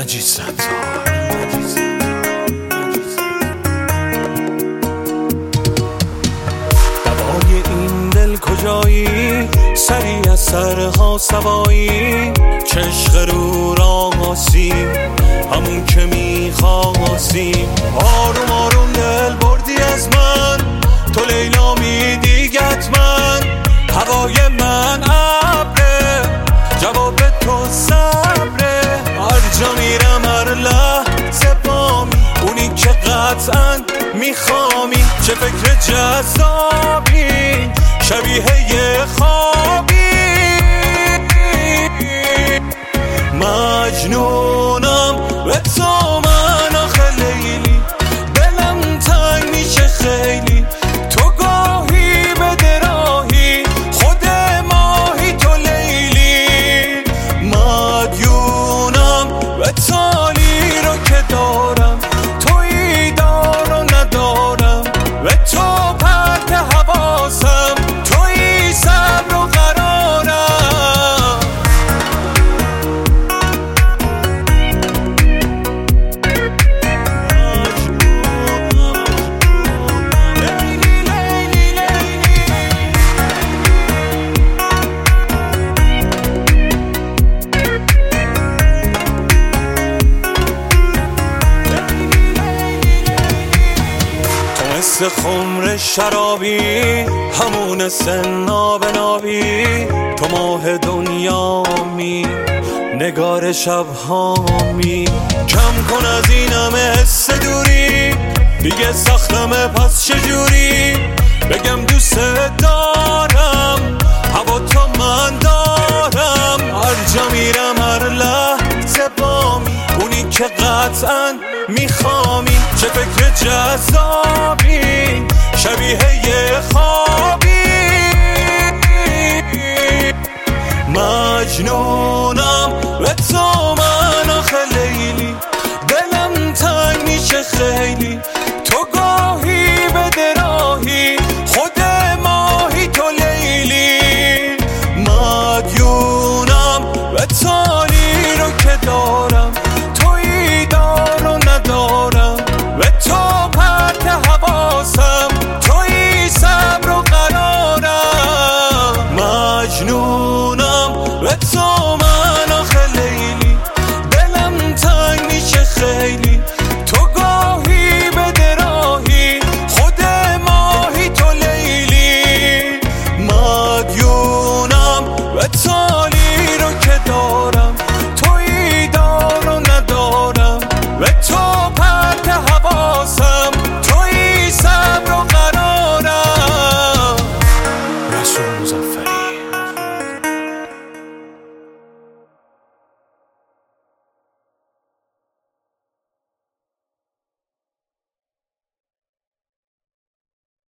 مجید ستار. دوای این دل کجایی؟ سری از سرها سوایی، چشق رو را آسیم همون که میخواستیم. آروم آروم دل بردی از من، تو لیلا میدیگت من. هوای من ابره، جواب تو صبره. هر جا میرم هر لحظه بامی، اونی که قطعا میخوامی. چه فکر جذابی، شبیه یه خوابی. مجنونم به تو من آخه لیلی، دلم تنگ میشه خیلی. تو گاهی به دراهی، خود ماهی تو لیلی. مدیونم به تالی رو که دارم، تویی دار و ندارم. به تو پرت حواسم، تویی صبر و قرارم. مثل خمر شرابی، همون سنا به نابی. تو ماه دنیامی، نگار شبهامی. کم کن از این همه حس دوری، دیگه سختمه پس چجوری بگم دوست دارم. هوا تو من دارم، هر جا میرم هر لحظه بامی، اونی که قطعا میخوامی. چه فکر جذابی، شبیه یه خوابی. مجنونم به تو من آخه لیلی، دلم تنگ میشه خیلی. تو گاهی به دراهی، خود ماهی تو لیلی. مدیونم به تالی رو که دارم، تویی دار و ندارم. به تو پرت حواسم، تویی صبر و قرارم. مجنون